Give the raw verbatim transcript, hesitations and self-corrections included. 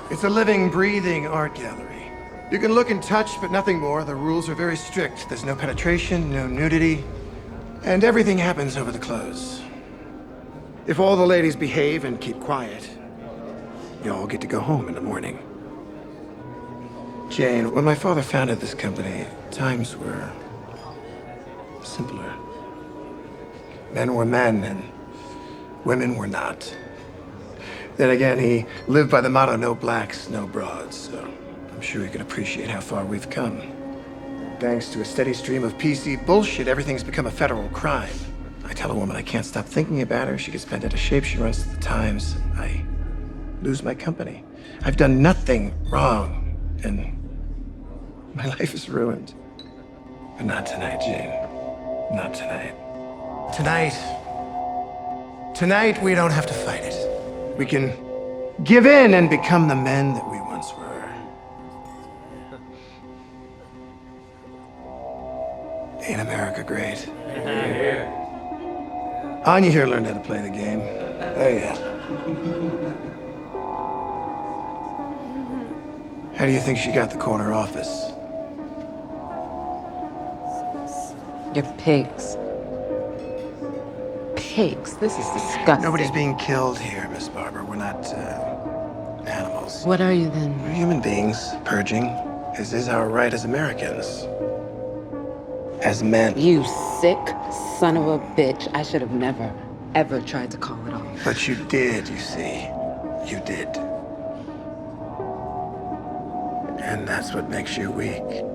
It's a living, breathing art gallery. You can look and touch, but nothing more. The rules are very strict. There's no penetration, no nudity, and everything happens over the clothes. If all the ladies behave and keep quiet, you all get to go home in the morning. Jane, when my father founded this company, times were simpler. Men were men, and women were not. Then again, he lived by the motto, no blacks, no broads, so I'm sure he could appreciate how far we've come. Thanks to a steady stream of P C bullshit, everything's become a federal crime. I tell a woman I can't stop thinking about her, she gets bent out of shape, she runs to the Times. I lose my company. I've done nothing wrong, and my life is ruined. But not tonight, Jane. Not tonight. Tonight... Tonight, we don't have to fight it. We can give in and become the men that we once were. Ain't America great? Anya here learned how to play the game. Oh, yeah. How do you think she got the corner office? You're pigs. Pigs. This is disgusting. Nobody's being killed here, Miss Barber. We're not, uh, animals. What are you then? We're human beings, purging, as is our right as Americans. As men. You sick son of a bitch. I should have never, ever tried to call it off. But you did, you see. You did. And that's what makes you weak.